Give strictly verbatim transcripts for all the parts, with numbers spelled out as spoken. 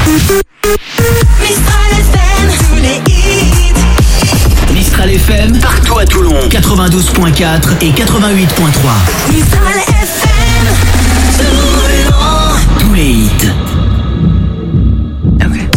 Mistral F M, tous les hits. Mistral F M, partout à Toulon, quatre-vingt-douze point quatre et quatre-vingt-huit point trois. Mistral F M, Toulon. Tous les hits. Okay.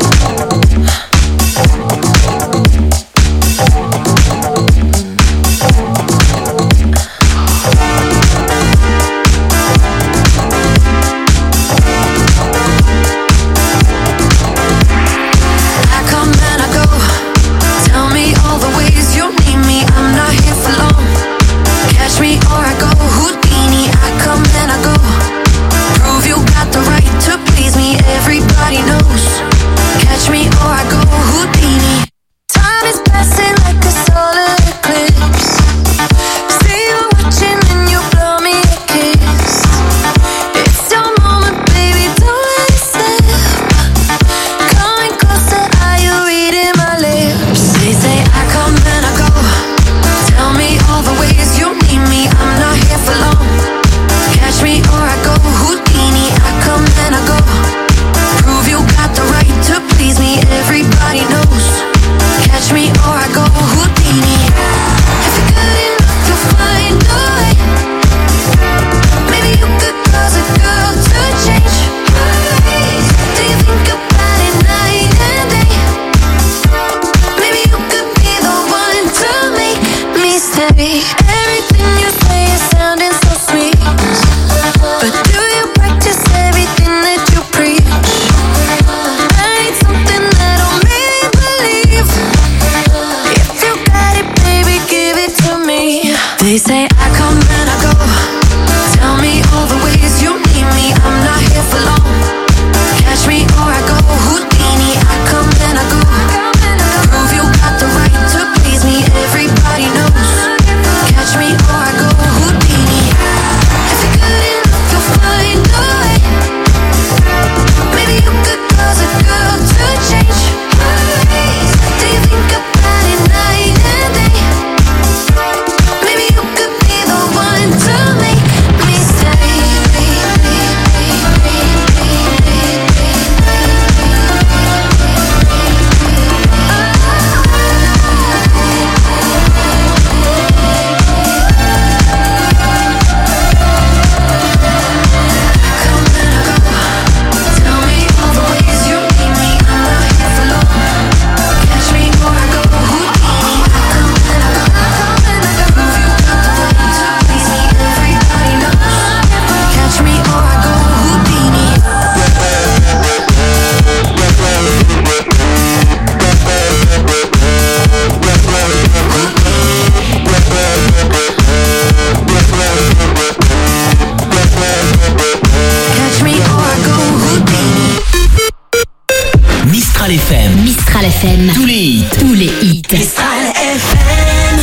Mistral F M. Tous les hits. Tous les hits. Mistral F M.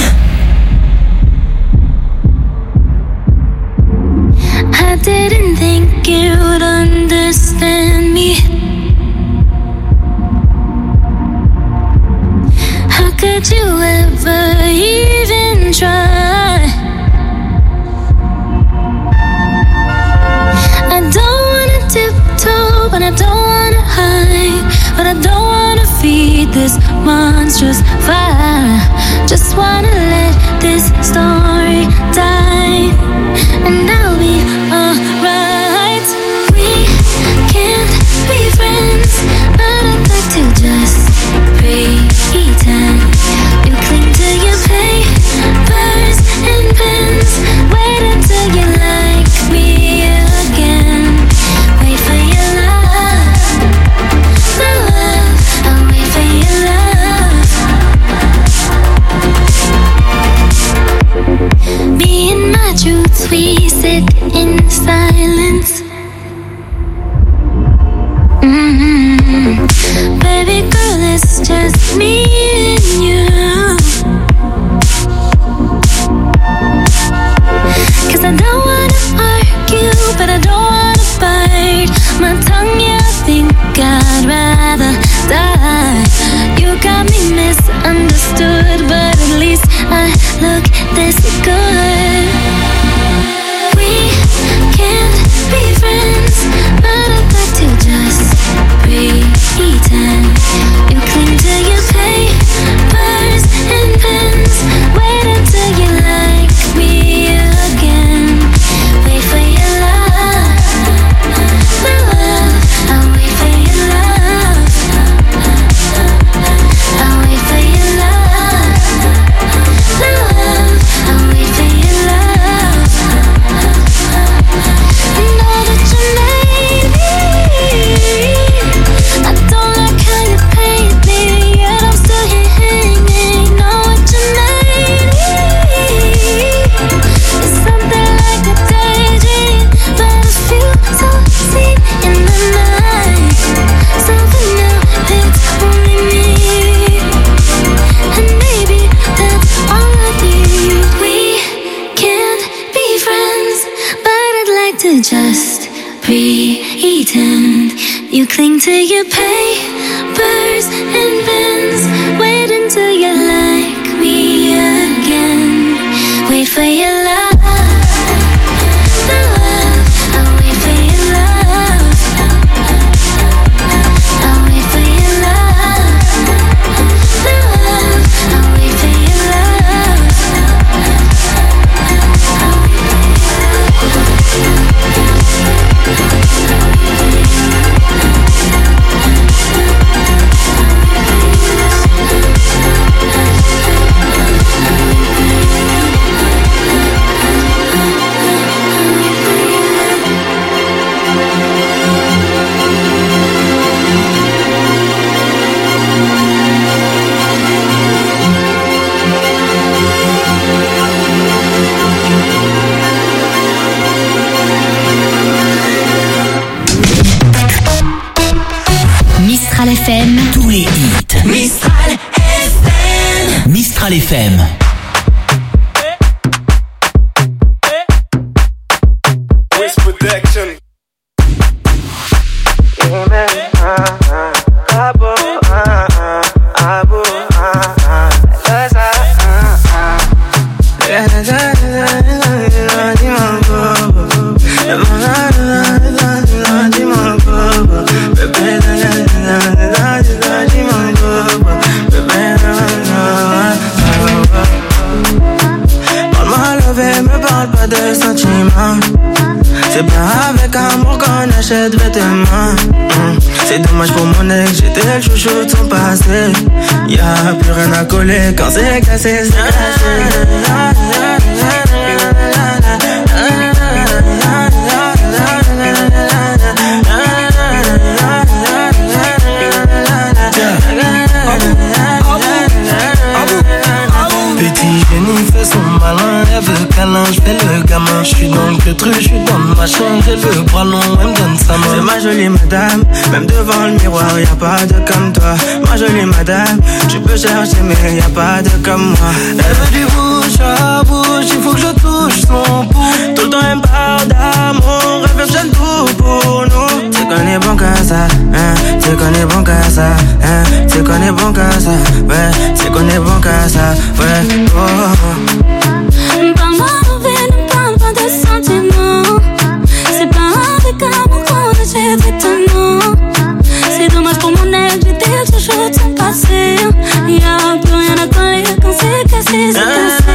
I didn't think you'd understand me. How could you ever even try? I don't wanna tiptoe, but I don't wanna hide. But I don't wanna feed this monstrous fire. Just wanna let this story die, and I'll be alright. We can't be friends, but I'd like to just pretend. You cling to your papers and pens. Wait until you like me again. Wait for your love, my love. I'll wait for your love. Me and my truths, we sit in silence. Mm-hmm. Baby girl, it's just me and you. Cause I don't wanna argue, but I don't wanna bite my tongue, yeah, I think I'd rather die. You got me misunderstood, but at least I look this good. We can't be friends, but I'd like to just breathe. You cling to your papers and pens. Wait until you like me again. Wait for your love. Mistral F M. Tous les hits. Mistral F M. Mistral F M. Wiz Production. C'est bien avec amour qu'on achète vêtements. mmh. C'est dommage pour mon ex, j'étais le chouchou de son passé. Y'a plus rien à coller quand c'est cassé, c'est cassé. Petit génie fait son malin, elle veut câlin, j'fais le gamin. J'suis dans le truc, j'suis dans le machin, j'ai le bras long, elle me donne sa main. C'est ma jolie madame, même devant le miroir, y'a pas de comme toi. Ma jolie madame, tu peux chercher mais y'a pas de comme moi. Elle veut du bouche à bouche, il faut que je touche son pouce. Tout le temps elle me parle d'amour, elle veut que j'aime tout pour nous. C'est qu'on est bon qu'à ça, hein, c'est qu'on est bon qu'à ça, hein, c'est qu'on est bon qu'à ça, ouais, c'est qu'on est bon qu'à ça, ouais, oh, oh. Parle-moi de ne parle pas de sentiments. C'est pas avec amour qu'on achète vêtements. C'est dommage pour mon ex, j'étais le chouchou de son passé. Y'a plus rien à coller quand c'est cassé, c'est cassé.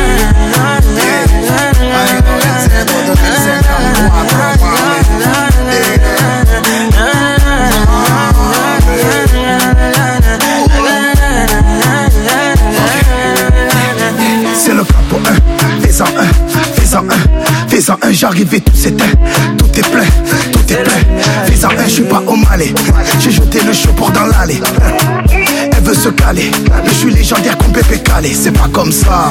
C'est le capo un, fais-en un, fais-en un, fais-en un, j'arrive et tout s'éteint, tout est plein, tout est plein. Fais-en un, j'suis pas au Malais, j'ai jeté le show pour dans l'allée. Elle veut se caler, mais j'suis légendaire comme Pépé Calé, c'est pas comme ça.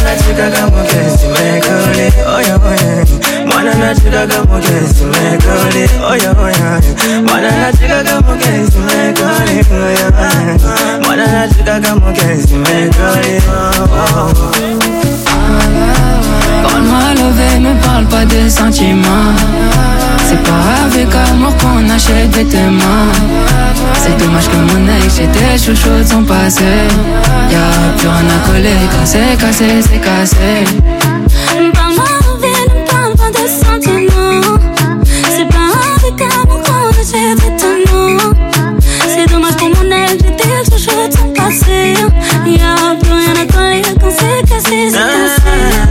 Parle-moi levé, me parle pas de sentiments. C'est pas avec amour qu'on achète vêtements. C'est dommage que mon ex, j'étais chouchou de son passé. Y'a plus rien à coller quand c'est cassé, c'est cassé. Parle-moi levé, ne parle pas de sentiments. C'est pas avec amour qu'on achète vêtements. C'est dommage pour mon ex, j'étais le chouchou de son passé. Y'a plus rien à coller quand c'est cassé, c'est cassé.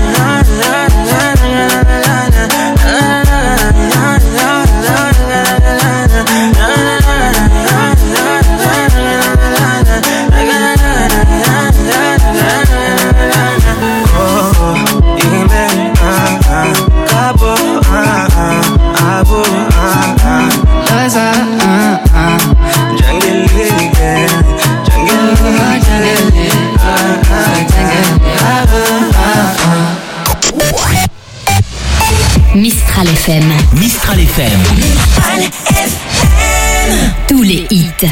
Mistral F M. Mistral F M. Mistral F M. Tous les hits.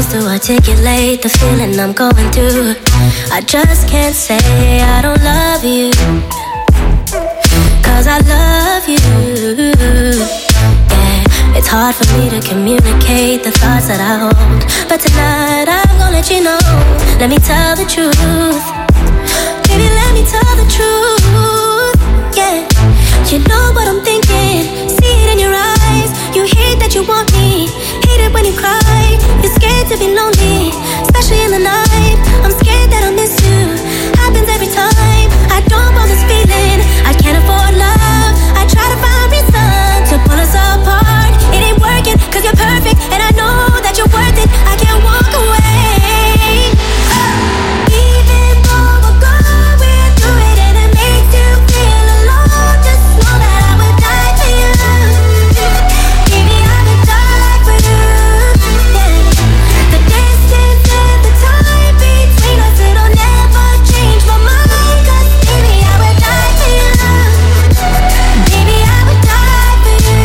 to articulate the feeling I'm going through. I just can't say I don't love you, cause I love you. Yeah, it's hard for me to communicate the thoughts that I hold, but tonight I'm gonna let you know. Let me tell the truth, baby, let me tell the truth. Yeah, you know what I'm thinking, see it in your eyes. You hate that you want me, hate it when you cry. You're scared to be lonely, especially in the night. I'm scared that I'll miss you, happens every time. I don't want this feeling, I can't afford love. I try to find reason to pull us apart. It ain't working, cause you're perfect, and I know that you're worth it. I can't walk away. Even though we're going through it and it makes you feel alone, just know that I would die for you. Baby, I would die for you. Yeah. The distance and the time between us, it'll never change my mind. Cause baby, I would die for you. Baby, I would die for you.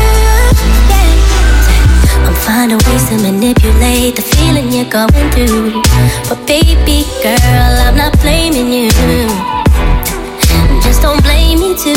Yeah. I'm finding ways to manipulate the feeling you're going through, but baby girl, I'm not blaming you. Just don't blame me too.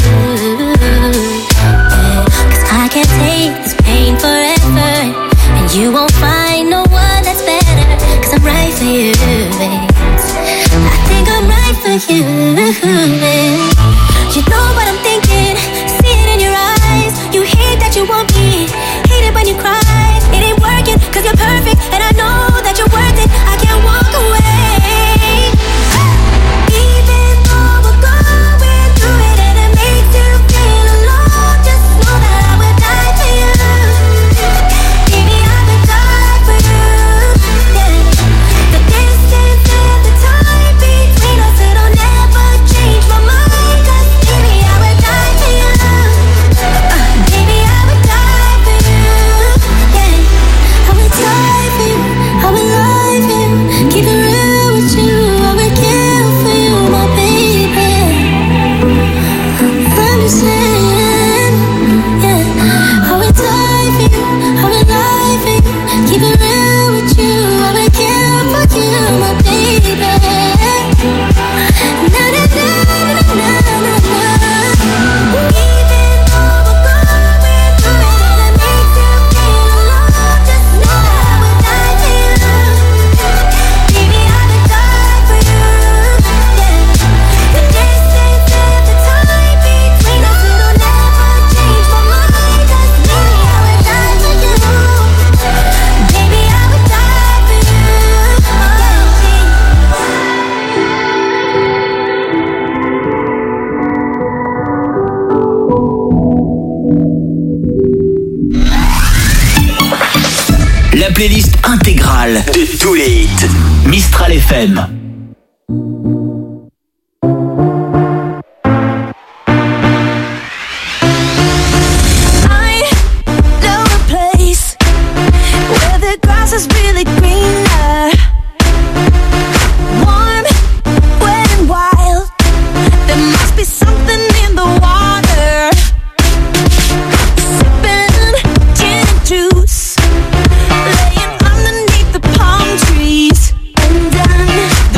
Yeah. Cause I can't take this pain forever, and you won't find no one that's better. Cause I'm right for you, babe. I think I'm right for you, babe. You know what I'm thinking, see it in your eyes. You hate that you want me, hate it when you cry. It ain't working, cause you're perfect, and I know that you're worth it. I can't walk away. Even though we're going through it and it makes you feel alone, just know that I would die for you. Baby, I would die for you. Yeah. The distance and the time between us, it'll never change my mind. Cause baby, I would die for you. Uh, baby, I would die for you. Yeah. I would die for you, I would lie for you, keep it real with you, I would kill for you, my baby. I'm just saying, yeah. I would die for you, I would lie for you, keep it real with you, I would kill for you, my baby. Na na na na na na na. Even though we're going through it and it makes you feel alone, just know that I would die for you. Baby, I would die for you. Yeah. The distance and the time between us, it'll never change my mind. Cause baby, I would die for you. Baby, I would die for you. La playlist intégrale de tous les hits Mistral F M. I know a place where the grass is really greener, warm, wet and wild. There must be something in the water. Sipping gin and juice, laying underneath the palm trees. And then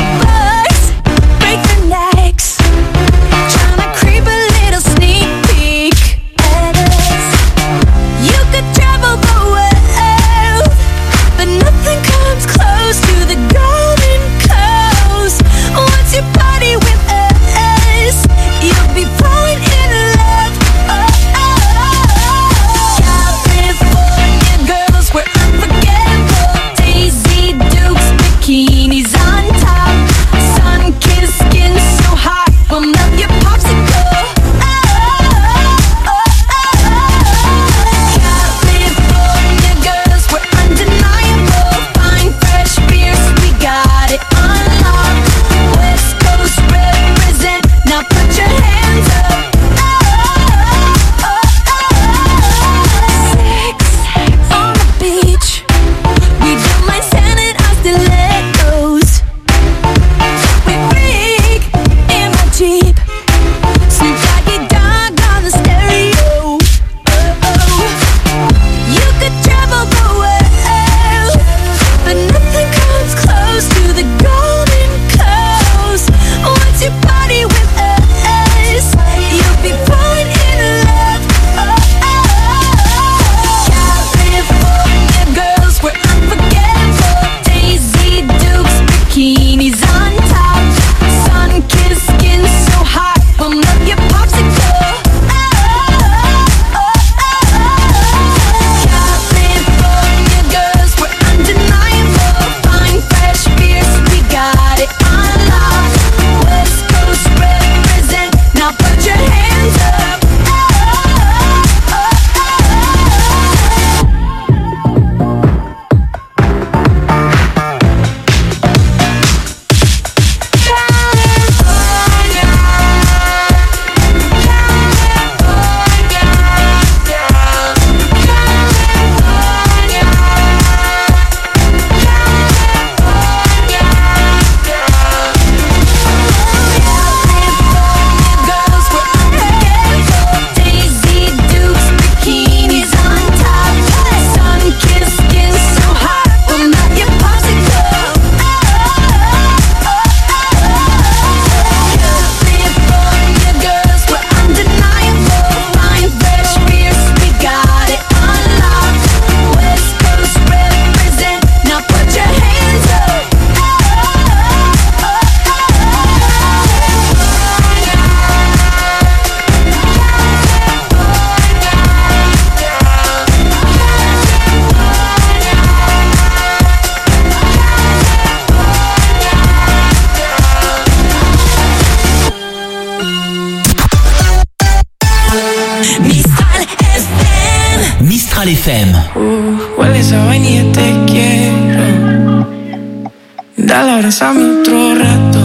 Mistral F M. Uh, huele esa vainilla, te quiero. Dale, abrázame otro rato.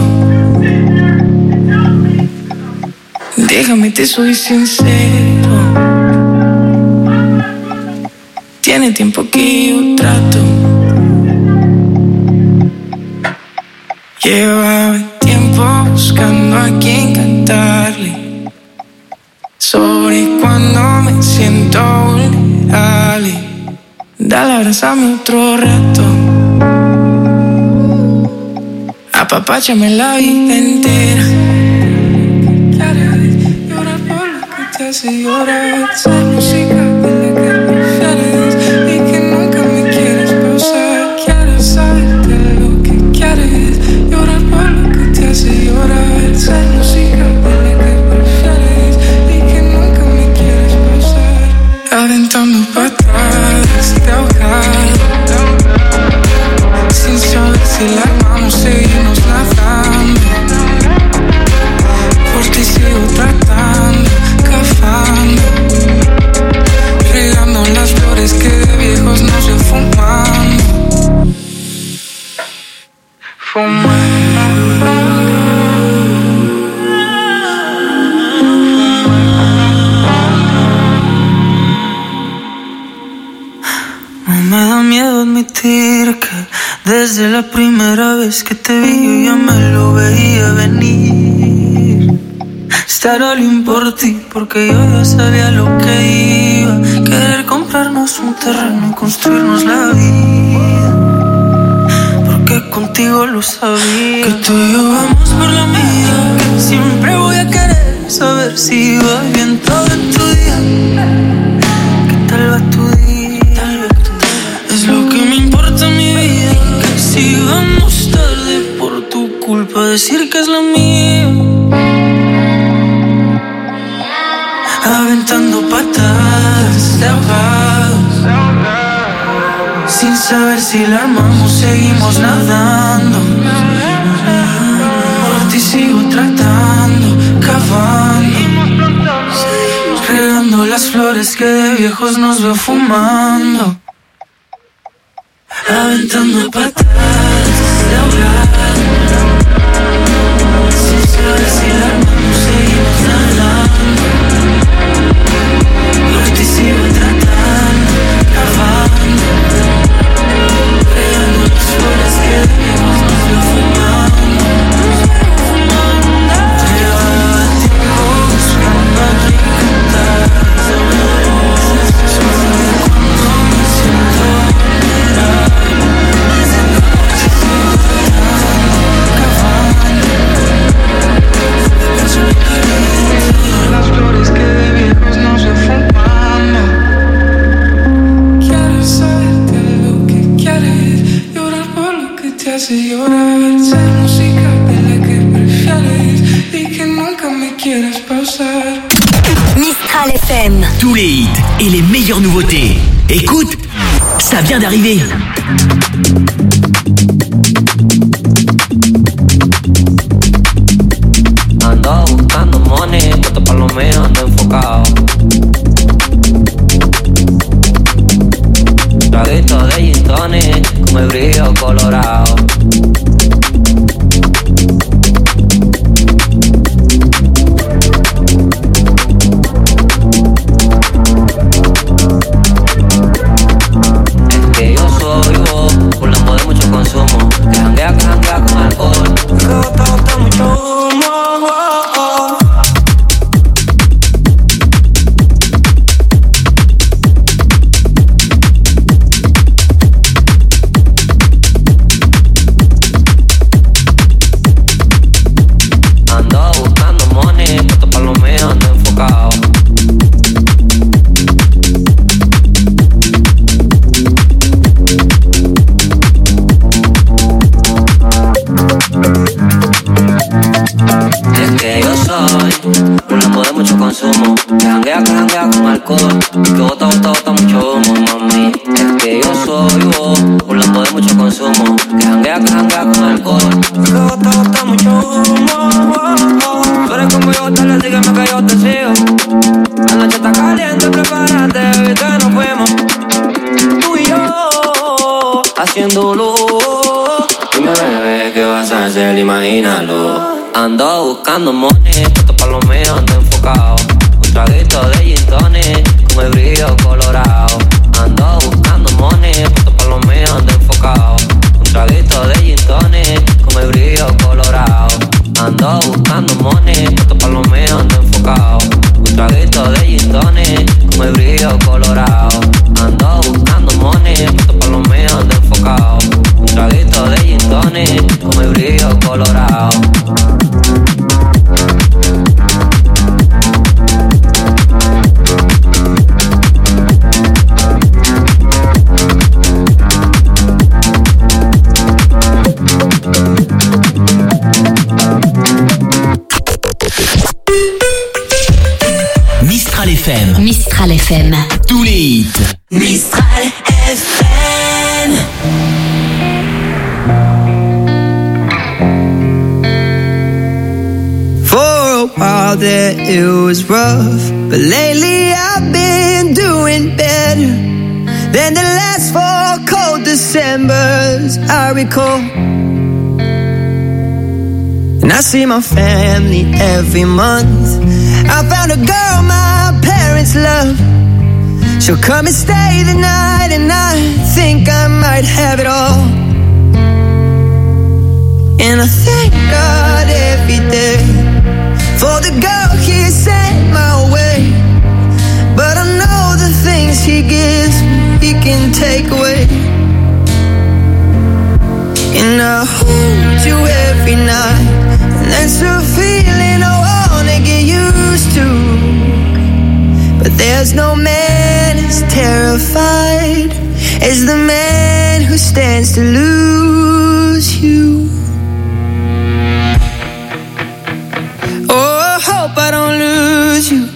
Déjame, te soy sincero. Tiene tiempo que yo trato. Llevaba tiempo buscando a quien cantarle sobre cuando me siento vulnerable. Dale, abrázame otro rato. Apapáchame la vida entera. Llorar por lo que te hace llorar. Esa música de la que prefieres y que nunca me quieres pausar. Quiero saberte lo que quieres. Llorar por lo que te hace llorar. Esa música de la que prefieres y que nunca me quieres pausar. Aventando patadas de ahogado, sin saber si la armamos, seguimos nadando. Por ti sigo tratando, cavando, regando las flores que de viejos no se fumando. Fumando. No me da miedo admitir que desde la primera vez que te vi yo ya me lo veía venir. Estar all in por ti porque yo ya sabía lo que iba. Querer comprarnos un terreno y construirnos la vida, porque contigo lo sabía. Que tú y yo vamos por la mía, que siempre voy a querer saber si va bien todo en tu día. ¿Qué tal va tu día? Tal vez tu día es lo que me importa en mi vida. Que si vamos tarde por tu culpa, decir que es la mía. Aventando patadas de ahogados, sin saber si la armamos, seguimos nadando. Por ti sigo tratando, cavando, regando las flores que de viejos nos veo fumando. Aventando patadas de ahogados, sin saber si la armamos, seguimos nadando. Por ti sigo tratando, cavando, regando las flores que de viejos nos veo fumando. Llevaba tiempo buscando a quien cantar sobre cuando me siento vulnerable. Las flores que de viejos no se fumando. Quiero saberte lo que quieres. Llorar por lo que te hace llorar. Ser música de la que prefieres y que nunca me quieras pausar. Mistral F M. Tous les hits et les meilleures nouveautés. Écoute, ça vient d'arriver. Ando buscando money, puesto pa' lo mío, ando enfocado. Traguito de gin tonic, con el brillo colorado. Es que yo soy vos, burlando de mucho consumo. Que janguea, que janguea con alcohol. Que bota, bota mucho humo. Consumo, que janguea, que janguea con alcohol, que bota, bota, bota mucho humo, mami. Es que yo soy vos, burlando de mucho consumo, que janguea, que janguea con alcohol, que bota, bota mucho humo. Tú eres como yo, dale, sígueme que yo te sigo. La noche está caliente, prepárate, baby, que nos fuimos. imagínalo. Ando buscando money, puesto pa' lo mío, ando enfocado. Un traguito de gin tonic, con el brillo colorado. Ando buscando money, puesto pa' lo mío, ando enfocado. Un traguito de gin tonic, con el brillo colorado. Ando buscando money, puesto pa' lo mío, ando enfocado. Un traguito de gin tonic, con el brillo colorado. Ando buscando money, puesto pa' lo mío, ando enfocado. Un traguito de gin tonic, con el brillo colorado. Mistral F M. Mistral F M. Tous les hits. Mistral F M. For a while there it was rough, but lately I've been doing better than the last four cold Decembers I recall. And I see my family every month. I found a girl my parents love. She'll come and stay the night, and I think I might have it all. And I thank God every day for the girl He sent my way. But I know the things He gives me, He can take away. And I hold you every night, and that's a feeling I wanna get used to. But there's no man as terrified as the man who stands to lose you. Oh, I hope I don't lose you.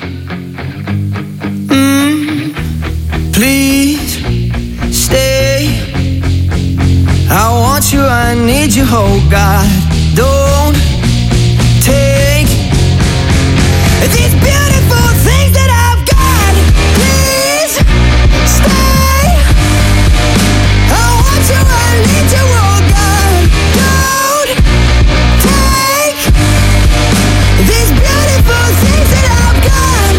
Mm, please stay. I want you, I need you, oh God. Don't take these beautiful things that I've got. Please stay. I want you, I need you, oh God. Don't take these beautiful things that I've got.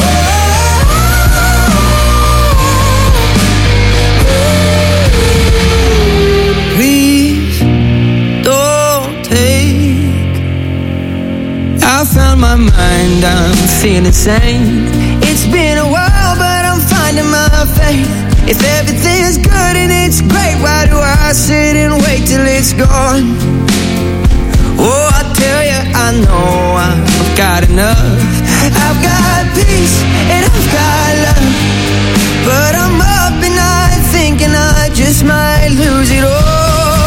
Oh, please don't take. I found my mind, I'm feeling sane. It's been a while, but I'm finding my faith. If everything's good and it's great, why do I sit and wait till it's gone? Oh, I tell you, I know I've got enough. I've got peace and I've got love, but I'm up and I'm thinking I just might lose it all.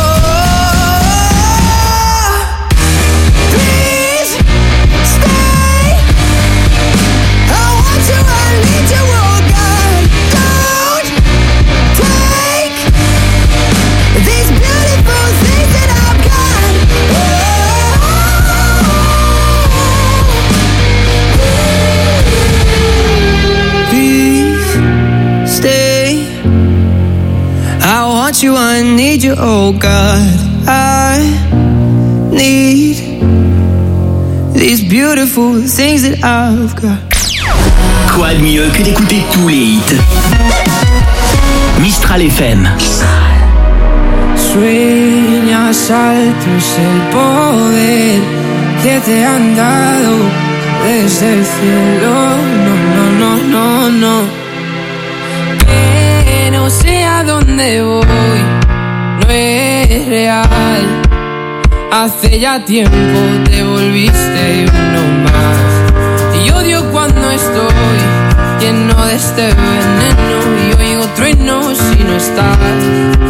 You, I need you, oh God. I need these beautiful things that I've got. Quoi de mieux que d'écouter tous les hits? Mistral F M. Sueñas alto es el poder que te han dado desde el cielo. No, no, no, no, no. Que no sé a dónde voy, no es real. Hace ya tiempo te volviste uno más. Y odio cuando estoy lleno de este veneno y oigo truenos si no estás.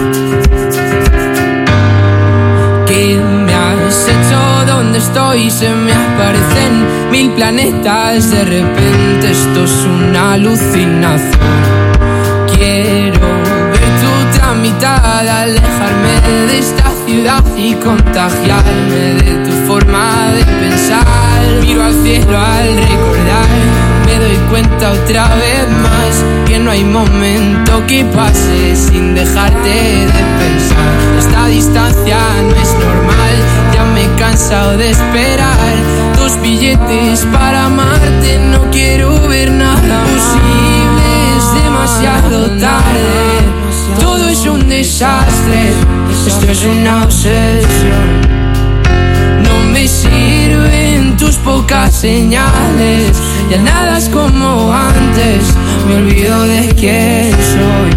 ¿Qué me has hecho? ¿Dónde estoy? Se me aparecen mil planetas. De repente esto es una alucinación. Quiero ver tu otra mitad, alejarme de esta ciudad y contagiarme de tu forma de pensar. Miro al cielo al recordar, me doy cuenta otra vez más que que no hay momento que pase sin dejarte de pensar. Esta distancia no es normal, ya me he cansado de esperar. Dos billetes para amarte, no quiero ver nada posible, es demasiado tarde. Todo es un desastre, esto es una obsesión. No me sirven tus pocas señales, ya nada es como antes, me olvido de quién soy.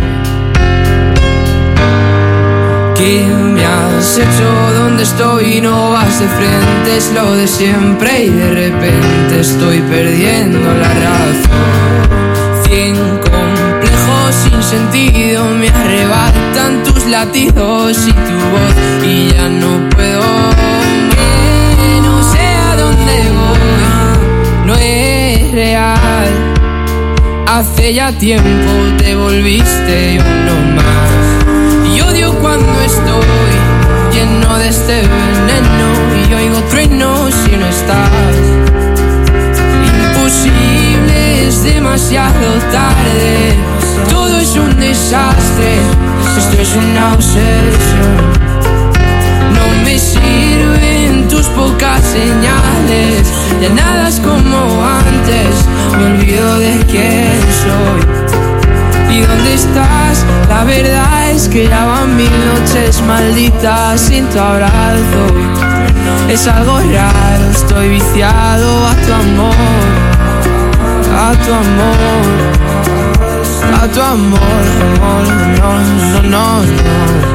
¿Qué me has hecho? ¿Dónde estoy? No vas de frente, es lo de siempre y de repente estoy perdiendo la razón. Cien complejos sin sentido me arrebatan tus latidos y tu voz y ya no puedo. Que no sé a dónde voy, no es real. Hace ya tiempo te volviste uno más. Y odio cuando estoy lleno de este veneno y oigo truenos si no estás. Imposible, es demasiado tarde, todo es un desastre, esto es una obsesión. No me sirven tus pocas señales, ya nada es como antes, me olvido de quién soy. ¿Y dónde estás? La verdad es que ya van mil noches malditas sin tu abrazo. Es algo raro, estoy viciado a tu amor, a tu amor, a tu amor, amor, no, no, no, no.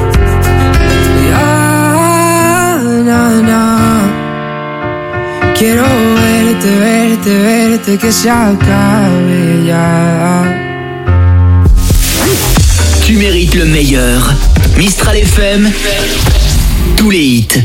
Ya, na, na. Quiero verte, verte, verte, que se acabe ya. Tu mérites le meilleur. Mistral F M, tous les hits.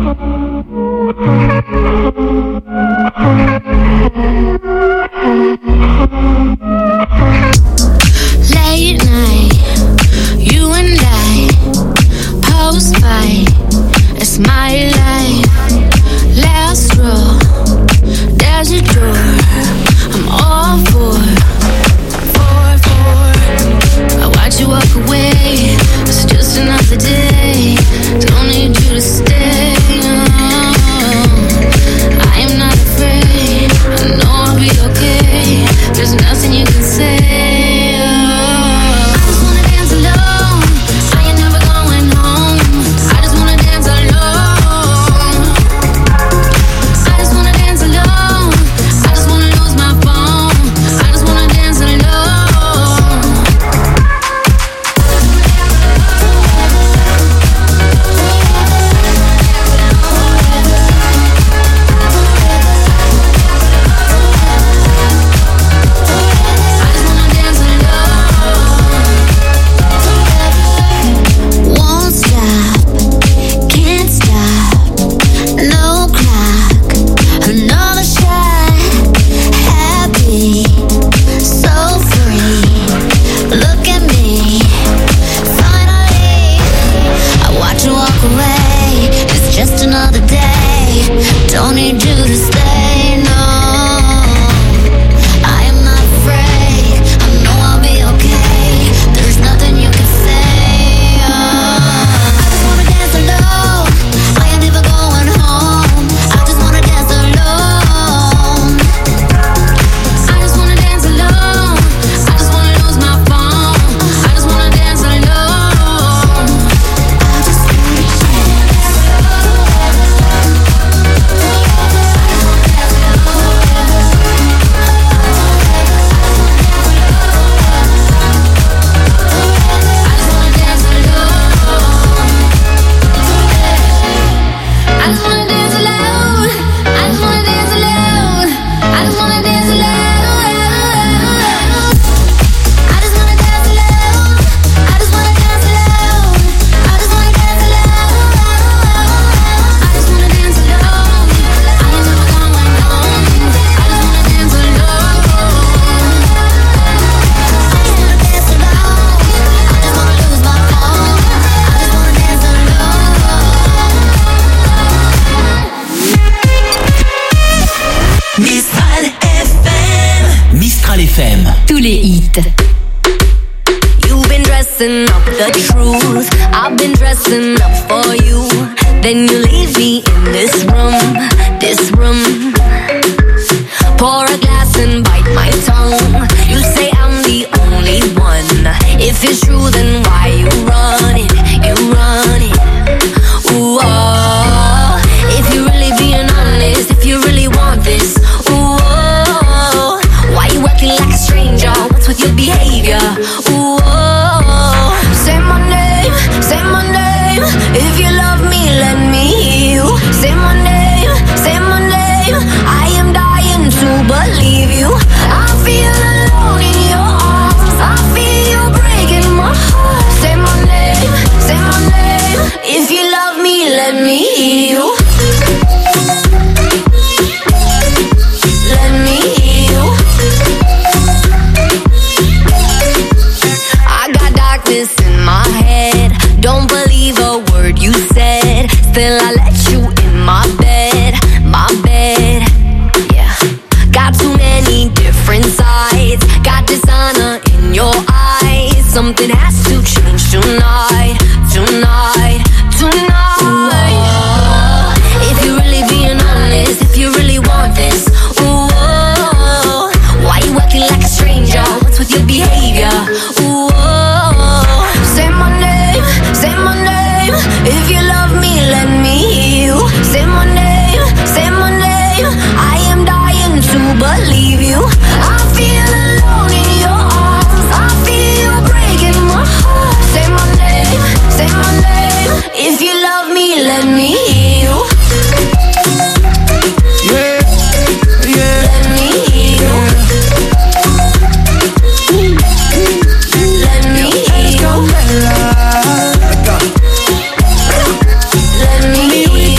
Late night, you and I, post fight, it's my life. Last row, there's a door, I'm all for. You walk away, it's just another day. Don't need you to stay. I am not afraid, I know I'll be okay. There's nothing you can say. I just wanna dance alone, I ain't never going home. I just wanna dance alone. I just wanna dance alone, I just wanna lose my phone. I just wanna dance alone. Don't need you to stay, no. I am not afraid, I know I'll be okay. There's nothing you can say. I just wanna dance alone, I ain't never going home. I just wanna dance alone. I just wanna dance alone, I just wanna lose my phone. I just wanna dance alone. I just wanna dance alone. les hits. You've been dressing up the truth. I've been dressing up for you. Then you leave me in this room, this room. Pour a glass and bite my tongue. You say I'm the only one. If it's true, then why you run it? You run it. Ooh, oh. If you're really being honest, if you really want this, ooh, oh. Why you acting like a stranger? What's with your behavior? Ooh, oh. Say my name, say my name. If you love me, let me hear you. Say my name, say my name. I am dying to believe you. I feel alone in your arms. I feel you breaking my heart. Say my name, say my name. If you love me, let me hear you. Let me hear you. I got darkness in my head. Don't believe a word you said. Still I let you in my bed, my bed. Yeah. Got too many different sides. Got dishonor in your eyes. Something has to change tonight, tonight, tonight. Ooh, if you're really being honest, if you really want this, ooh, why you acting like a stranger? What's with your behavior? Ooh, say my name, say my name. If you love me, let me hear you. Say my name, say my name. I am dying to believe you. I feel alone in your arms. I feel you breaking my heart. Say my name, say my name. If you love me, let me hear you. Yeah, yeah. Let me hear you. Let me hear you. Let me hear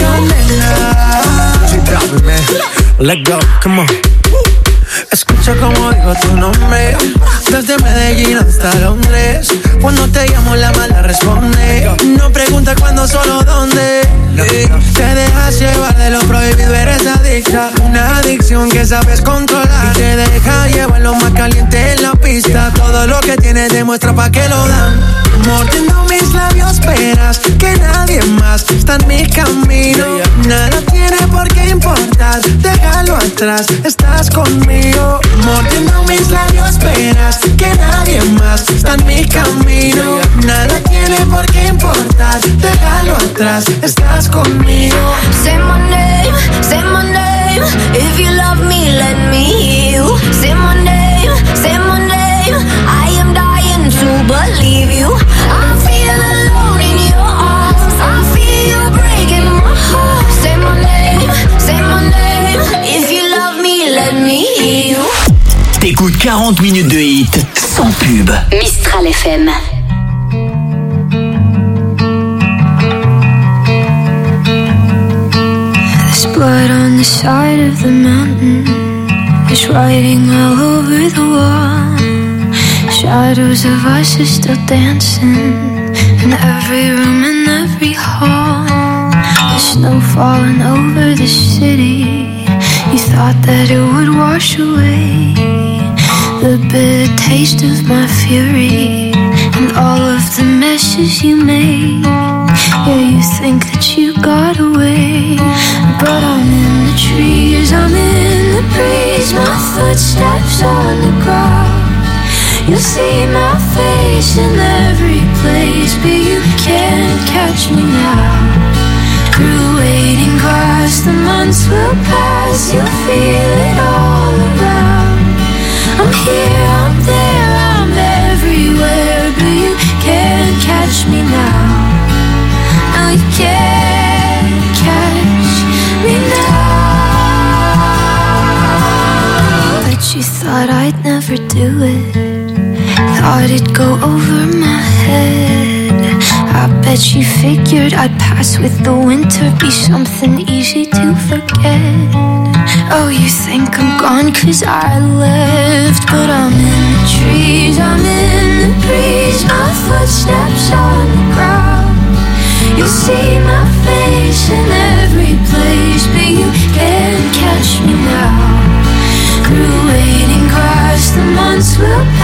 you. Let go, come on. Escucha como digo tu nombre. Desde Medellín hasta Londres. Cuando te llamo la mala responde. No pregunta cuándo, solo dónde. Te dejas llevar de lo prohibido, eres adicta. Una adicción que sabes controlar. Y te deja llevar lo más caliente en la pista. Todo lo que tienes demuestra pa' que lo dan. Mordiendo mis labios esperas que nadie más está en mi camino. Nada tiene por qué importar, déjalo atrás, estás conmigo. Mordiendo mis labios esperas que nadie más está en mi camino. Nada tiene por qué importar, déjalo atrás, estás conmigo. Say my name, say my name. If you love me, let me hear you. Say my name, say my name. I am dying to believe you. I feel alone in your arms. I feel you breaking my heart. Say my name, say my name. If you love me, let me hear you. T'écoutes quarante minutes de hit sans pub. Mistral F M. There's blood on the side of the mountain. There's writing all over the wall. Shadows of us are still dancing in every room and every hall. The snow falling over the city. You thought that it would wash away the bitter taste of my fury and all of the messes you made. Yeah, you think that you got away, but I'm in the trees, I'm in the breeze. My footsteps on the ground. You'll see my face in every place, but you can't catch me now. Through waiting grass, the months will pass. You'll feel it all around. I'm here, I'm there, I'm everywhere, but you can't catch me now. No, you can't catch me now. But you thought I'd never do it. Thought it'd go over my head. I bet you figured I'd pass with the winter, be something easy to forget. Oh, you think I'm gone cause I left, but I'm in the trees, I'm in the breeze. My footsteps on the ground. You'll see my face in every place, but you can't catch me now. Through waiting grass, the months will pass.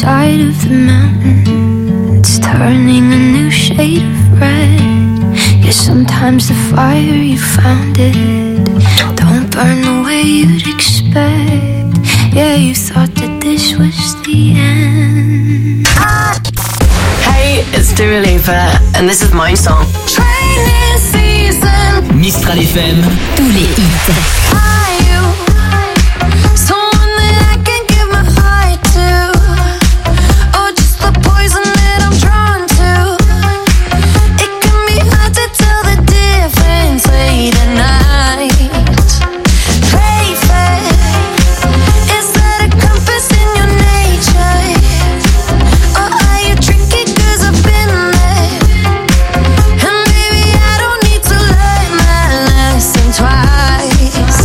side of the mountain, it's turning a new shade of red. Yeah, sometimes the fire you found it don't burn the way you'd expect. Yeah, you thought that this was the end. Hey, it's Dua Lipa, and this is my song. Training season. Mistral F M, tous les hits. Are you someone that I can give my heart to, or just the poison that I'm drawn to? It can be hard to tell the difference late at night. Play fair. Is that a compass in your nature, or are you tricky 'cause I've been there? And baby, I don't need to learn my lesson twice.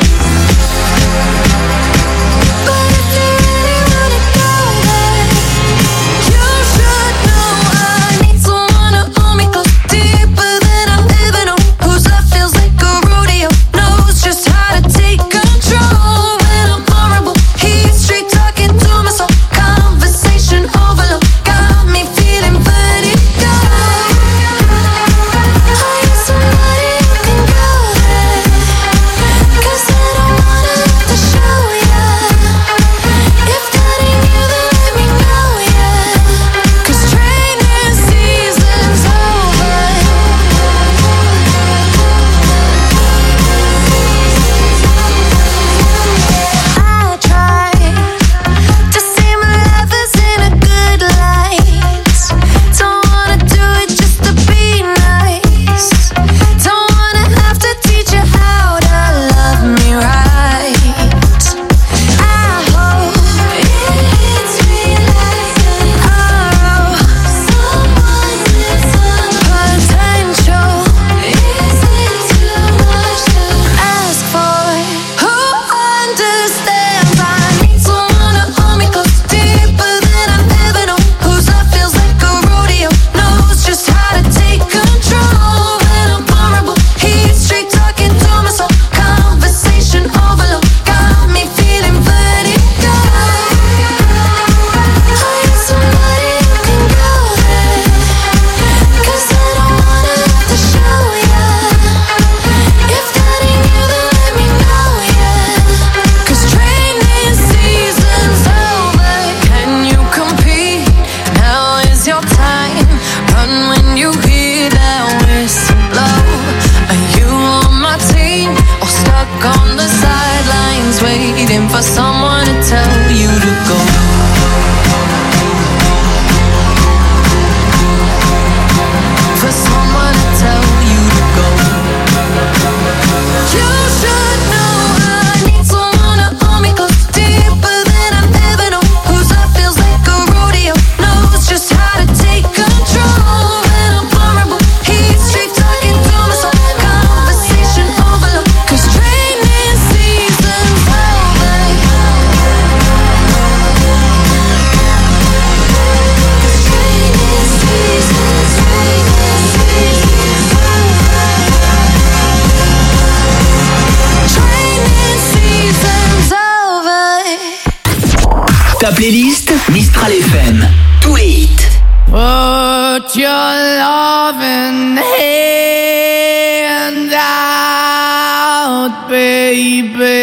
But if you really wanna go there, you should know I need someone to hold me close, deeper than I've ever known. Whose love feels like a rodeo, knows just how to take control when I'm vulnerable. He's straight talking to my soul, conversation overload, got me feeling vertigo. Are you somebody who can go there? 'Cause I don't wanna have to show ya. If that ain't you, then let me know, yeah. 'Cause training season's over. I try to see my lovers in a good light. Don't wanna do it just to be nice. Don't wanna have to teach you how to love me right. I hope it hits me like oh, someone with some potential. Is it too much to ask for? Who understands? I need someone to hold me close, deeper than I've ever known. Whose love feels like a rodeo, knows just how to take control when I'm vulnerable. He's straight talking to my soul, conversation overload, got me feeling vertigo. Are you somebody who can go there? 'Cause I don't wanna have to show ya. If that ain't you, then let me know, yeah. 'Cause training season's over. Can you compete? Now is your time. Run when you hear that whistle blow. Are you on my team or stuck on the sidelines waiting for someone to tell you to go? For someone to tell you to go. You should know I need someone to hold me close, deeper than I've ever known. Whose love feels like a rodeo, knows just how to take control when I'm vulnerable. He's straight talking to my soul, conversation overload. 'Cause training season's over. 'Cause training season's training season's Training season's over. ta playlist Mistral F M, tous les hits. Put your loving hand out, baby,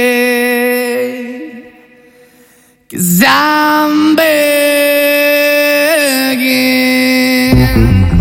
'cause I'm begging.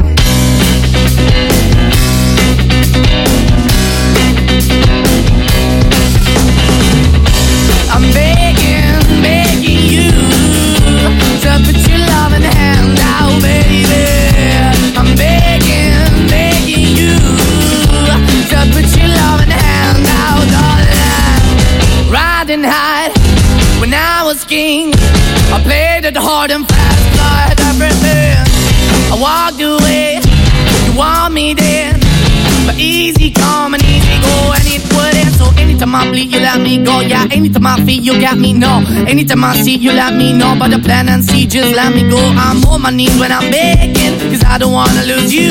I'm begging, begging you to put your loving hand out, baby. I'm begging, begging you to put your loving hand out, darling. Riding high when I was king, I played it hard and fast, like everything. I walked away, you want me then, but easy come and easy go, and it wouldn't. So anytime I bleed, you let me go. Yeah, anytime I feel, you got me, no. Anytime I see, you let me know. But the plan and see, just let me go. I'm on my knees when I'm begging, 'cause I don't wanna lose you.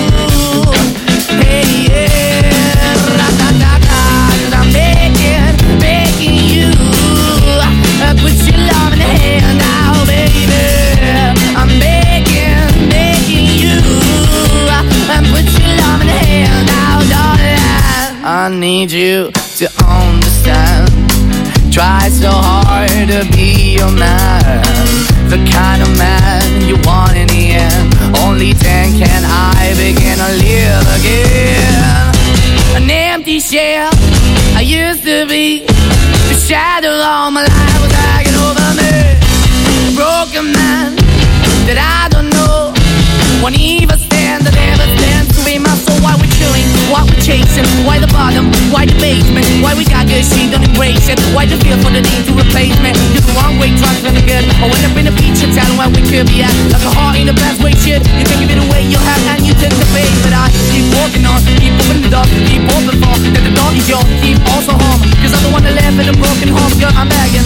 Hey, yeah, ra-da-da-da, 'cause I'm begging, begging you. Uh, put your love in the hand now, baby. I need you to understand. Try so hard to be your man, the kind of man you want in the end. Only then can I begin to live again. An empty shell I used to be, the shadow all my life was hanging over me. A broken man that I don't know, won't even stand, I never stand to be my soul. Why we chilling, why we chasing, why the bottom, why the basement, why we got good, she don't embrace it, why the feel for the need to replace me. You're the wrong way, trying to the good, I went up in a feature town where we could be at, like a heart in the best way, shit. You can give it away, you have, and you take the bait. But I keep walking on, keep opening the door, keep open for, that the door is yours, keep also home, cause I'm the one that left in a broken home. Girl, I'm begging,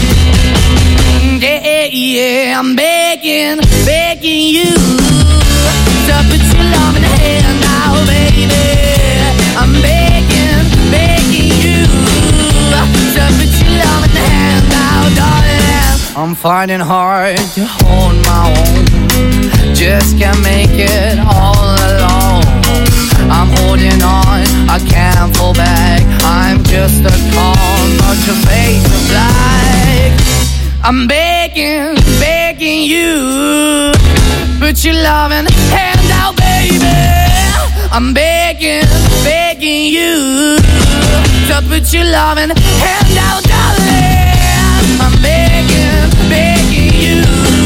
yeah, yeah, I'm begging, begging you to put your love in the hand now, baby. I'm begging, begging you to put your love in the hand now, darling. I'm finding hard to hold my own, just can't make it all alone. I'm holding on, I can't fall back, I'm just a call, but your face is black. I'm begging, begging you, put your loving hand out, baby. I'm begging, begging you to put your loving hand out, darling. I'm begging, begging you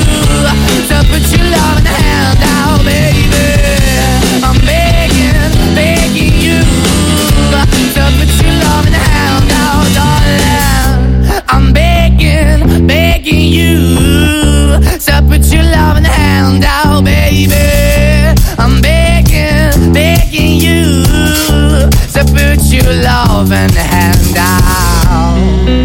to put your loving hand out, baby. I'm begging, begging you to put your loving hand out, darling. I'm begging, begging you to put your loving hand out, baby. I'm begging, begging you to put your loving hand out.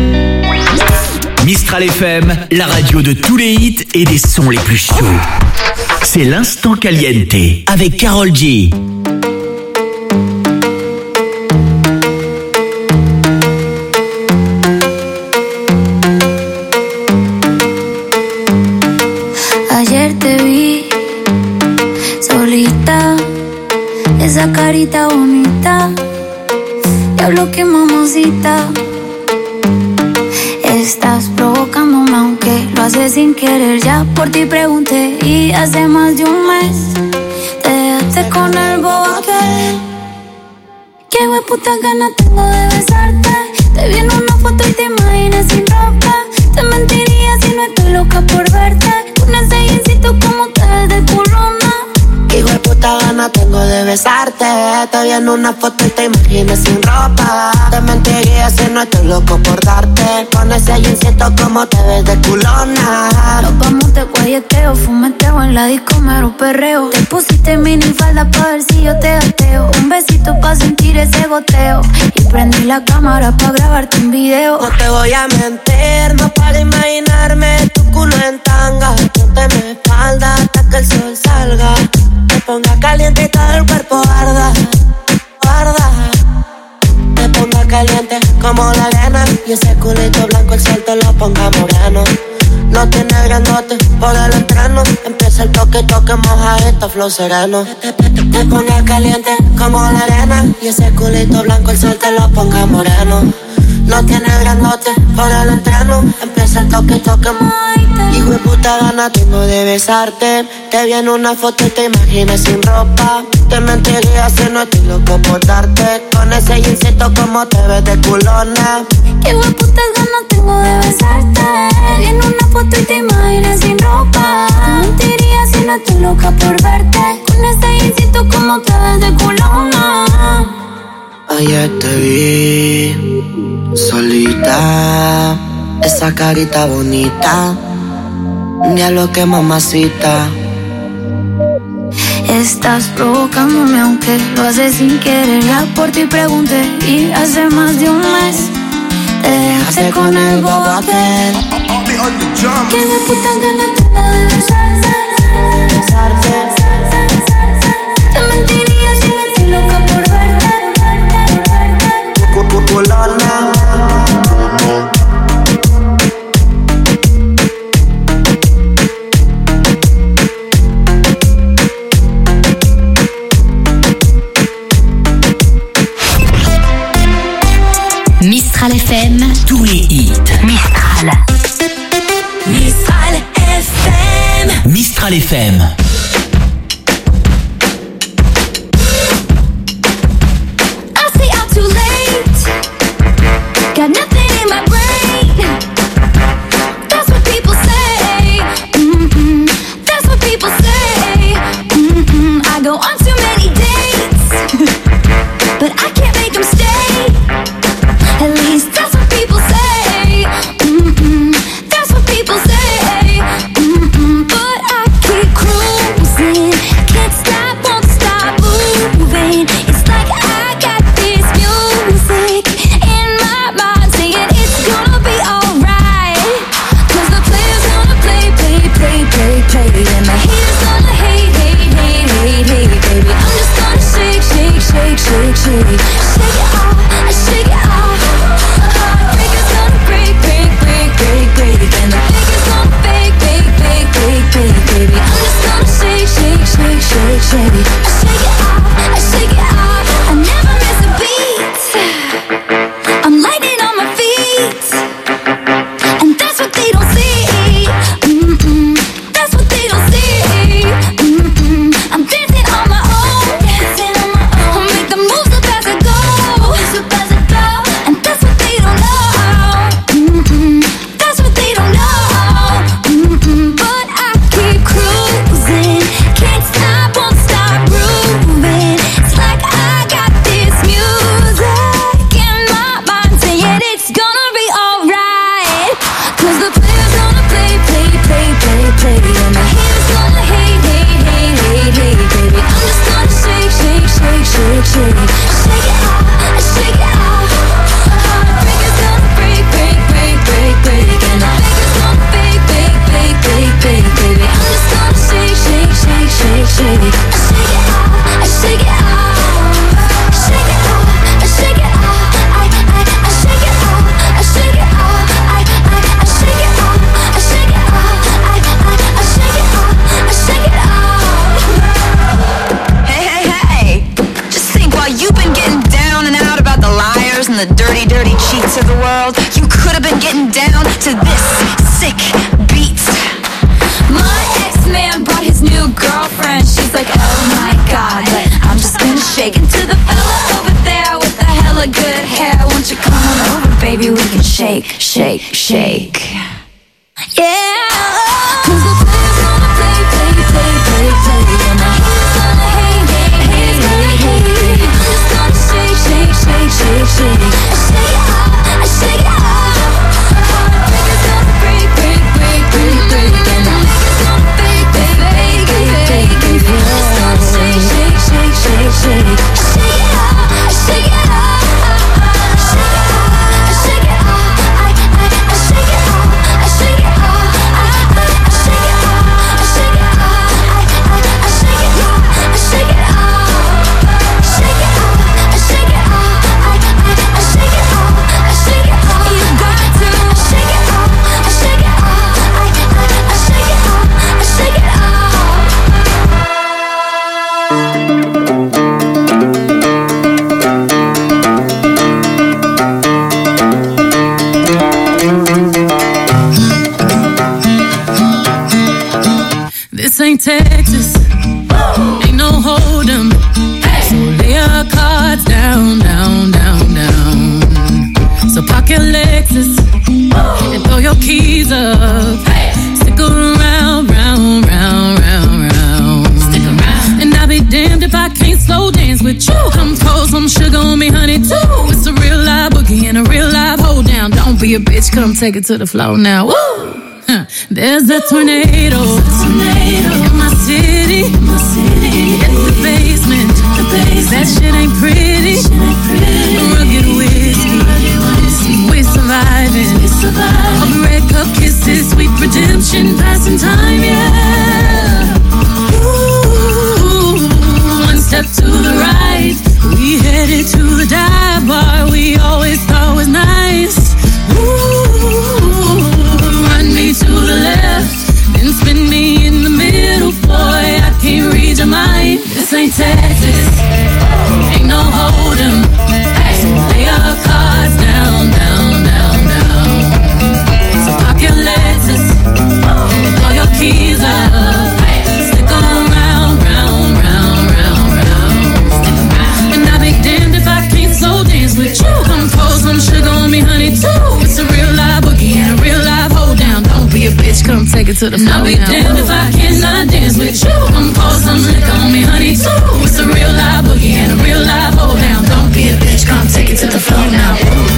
Mistral F M, la radio de tous les hits et des sons les plus chauds. C'est l'instant caliente avec Karol G. Ayer te vi solita, esa carita bonita, diablo que mamacita. Estás provocándome aunque lo haces sin querer. Ya por ti pregunté y hace más de un mes te dejaste con el bobo aquel. Qué hueputa ganas tengo de besarte. Te vi en una foto y te imaginas sin ropa. Te mentiría si no estoy loca por verte. Con ese jeansito como te ves de culona. Hijo de puta gana tengo de besarte. Te vi en una foto y te imaginas sin ropa. Te mentiría si no estoy loco por darte. Con ese jeansito como te ves de culona. Nos vamos de guayeteo, fumeteo en la disco, mero perreo. Te pusiste mini falda pa' ver si yo te gateo. Un besito pa' sentir ese goteo. Y prendí la cámara pa' grabarte un video. No te voy a mentir, no para imaginarme tu culo en tanga. Ponte mi espalda hasta que el sol salga. Te ponga caliente y todo el cuerpo arda, arda. Te ponga caliente como la arena. Y ese culito blanco el sol te lo ponga moreno. No tiene grandote por el entreno. Empieza el toque, toque, moja esto, flow sereno. Te, te, te, te ponga caliente como la arena. Y ese culito blanco el sol te lo ponga moreno. No tiene grandote por el entreno. Empieza el toque, toque, hijo de puta gana tengo de besarte. Te vi en una foto y te imaginas sin ropa. Te mentiría si no estoy loco por darte. Con ese jeansito como te ves de culona. Qué hueputas ganas tengo de besarte. Te vi en una foto y te imaginas sin ropa. Te mentiría si no estoy loca por verte. Con ese jeansito como te ves de culona. Ayer te vi solita, esa carita bonita, diablo que mamacita. Estás provocándome aunque lo haces sin querer. Ya por ti pregunté y hace más de un mes te dejaste con el bobo aquel. Que de puta ganas tengo de besarte, besarte. Te mentiría si no estoy loca por verte. Culona. Mistral F M. Tous les hits. Mistral. Mistral F M. Mistral F M. I stay out too late. Got nothing in my brain. That's what people say. Mm-mm. That's what people say. Mm-mm. I go on too many dates, but I can't make them stay. At least that's what people say. Mm-mm. That's what people say. Mm-mm. But I keep cruising. Can't stop, won't stop moving. It's like I got this music in my mind saying it's gonna be alright. Cause the player's gonna play, play, play, play, play. And the haters gonna hate, hate, hate, hate, hate, baby. I'm just gonna shake, shake, shake, shake, shake. Shake it off, I shake it off. Heartbreaker's gonna break, break, break, break, break. And the fakers gonna fake, fake, fake, fake, fake, baby. I'm just gonna shake, shake, shake, shake, shake. I shake it off, I shake it off. I never miss a beat. I'm lightning on my feet, and that's what they don't see. Mm-mm. That's what they don't see. Mm-mm. I'm dancing on my own, dancing on my own. Make the moves up as I go, moves up as I go. And that's what they don't know. Mm-mm. That's what they don't know. Mm-mm. But I keep cruising, can't stop, won't stop grooving. It's like I got this music in my mind saying it's gonna be alright. Cause the player's gonna play, play, play, play, play. And the haters gonna hate, hate, hate, hate, hate, baby. I'm just gonna shake, shake, shake, shake, shake. Shake it off, I shake it off. Heartbreaker's gonna break, break, break, break, break. And the fakers gonna fake, fake, fake, fake, fake, baby. I'm just gonna shake, shake, shake, shake, shake. I shake it off, I shake it off. Shake it off, I shake it off. I, I, I shake it off, I shake it off. I, I, I shake it off, I shake it off. I, I, I shake it off, I shake it off. Hey, hey, hey! Just think, while you've been getting down and out about the liars and the dirty, dirty cheats of the world, you could have been getting down to this sick beat. My ex-man brought his new girlfriend. She's like, oh my god, but I'm just gonna shake into the fella over there with the hella good hair. Won't you come on over, baby? We can shake, shake, shake. Yeah. Cause the player's gonna play, play, play, play, play. And the haters gonna hate, hate, hate, hate, hate. I'm just gonna shake, shake, shake, shake, shake. I shake it off, I shake it off. Heartbreaker's gonna break, break, break, break, break. And the fakers gonna fake, fake, fake, fake, fake, fake. I'm just gonna shake, shake, shake, shake, shake. Shake it off, I shake it off. Shake it off, I shake it off. I, I, I shake it off, I shake it off. I, I, I shake it off, I shake it off. I, I, I shake it off, I shake it off. Shake it off, I shake it off. I, I, I shake it off, I shake it off. You got to shake it off, I shake it off. I, I, I shake it off, I shake it off. This ain't Texas, ain't no hold'em. So lay your cards down, down, down, down. So park your Lexus and throw your keys up. Stick around, round, round, round, round. Stick around. And I'll be damned if I can't slow dance with you. Come pour some sugar on me, honey, too. It's a real live boogie and a real live hold down. Don't be a bitch, come take it to the floor now. Woo! There's a tornado, tornado in my city, in my city. It's the basement, the basement. That shit ain't pretty. Shit ain't pretty. Rugged whiskey, we surviving. We surviving. All red cup kisses, sweet redemption, passing time, yeah. Ooh, one step to the right, we headed to the dive bar we always thought was nice. Ooh, run me to the left, then spin me in the middle, boy, I can't read your mind. This ain't Texas, ain't no hold to the floor. I'll be damned if I cannot dance with you. Come pour some liquor on me, honey, too. It's a real live boogie and a real live hold down. Don't be a bitch, come take it to the floor now.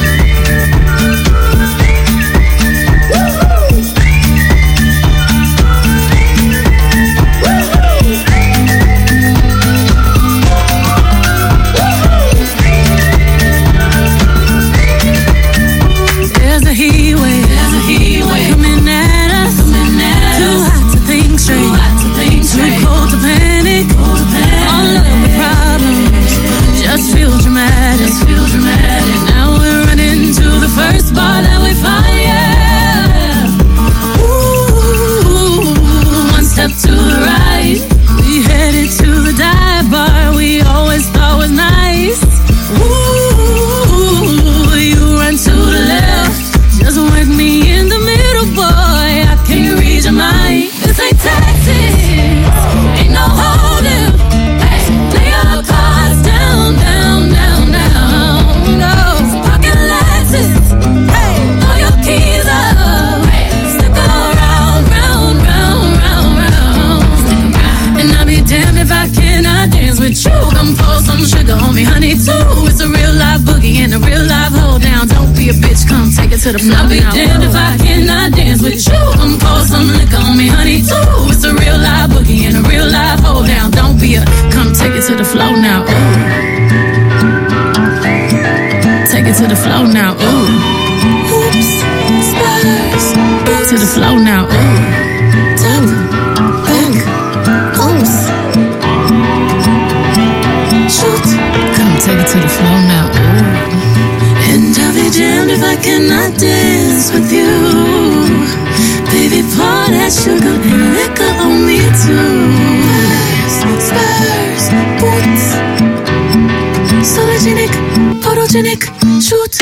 To the floor. I'll be damned if I cannot dance with you. Come pour some liquor on me, honey, too. It's a real live boogie and a real live hold down. Don't be a, come take it to the floor now. Ooh. Take it to the floor now. Ooh. Oops, spurs. To the floor now. Ooh. Tap, back, oops. Shoot. Come take it to the floor now. Ooh. And I'll be damned if I cannot dance with you. Baby, pour that sugar and liquor on me too. Spurs, boots, sologenic, photogenic, shoot.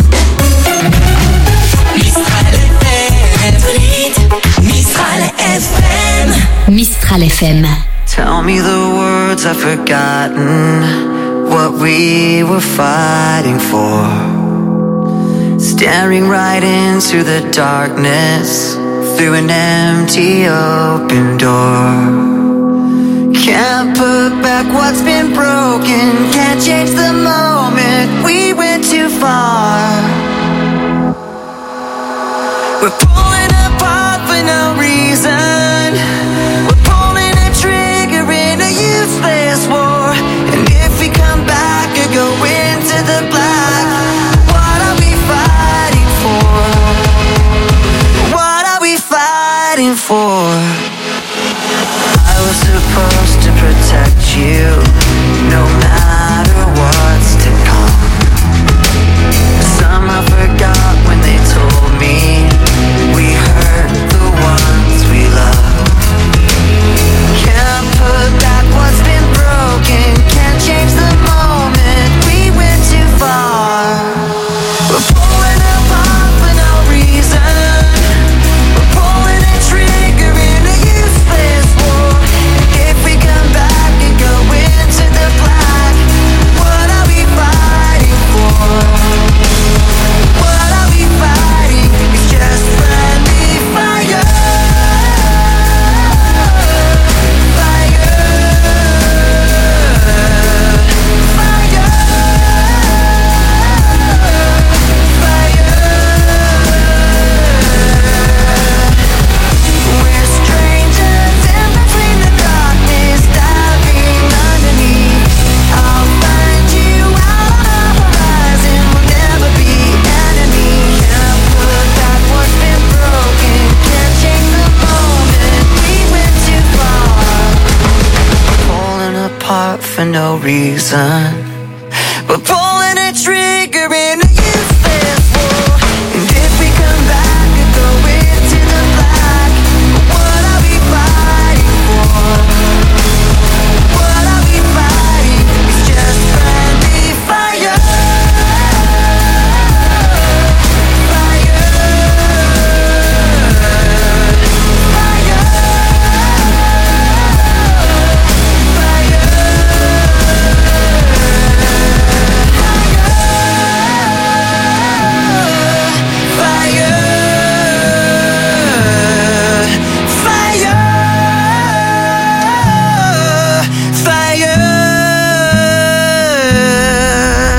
Mistral F M. Mistral F M. Mistral F M. Tell me the words I've forgotten, what we were fighting for. Staring right into the darkness through an empty open door. Can't put back what's been broken, can't change the moment we went too far. We're pulling apart for no reason. We're pulling a trigger in a useless war. And if we come back or go into the black, what are we fighting for? What are we fighting for? I was supposed to protect you, no matter what's to come. Somehow forgot when they told me we hurt the ones we love. Can't put back what's been broken, can't change the moment we went too far. We're pulling apart for no reason. We're pulling a trigger in a useless war. If we come back and go into the black, what are we fighting for? What are we fighting? It's just friendly fire. We're strangers in between the darkness, diving underneath. I'll find you out on the horizon, we'll never be enemies. Can't put back what's been broken, can't change the moment we went too far. Pulling apart for no reason. We're pulling a trigger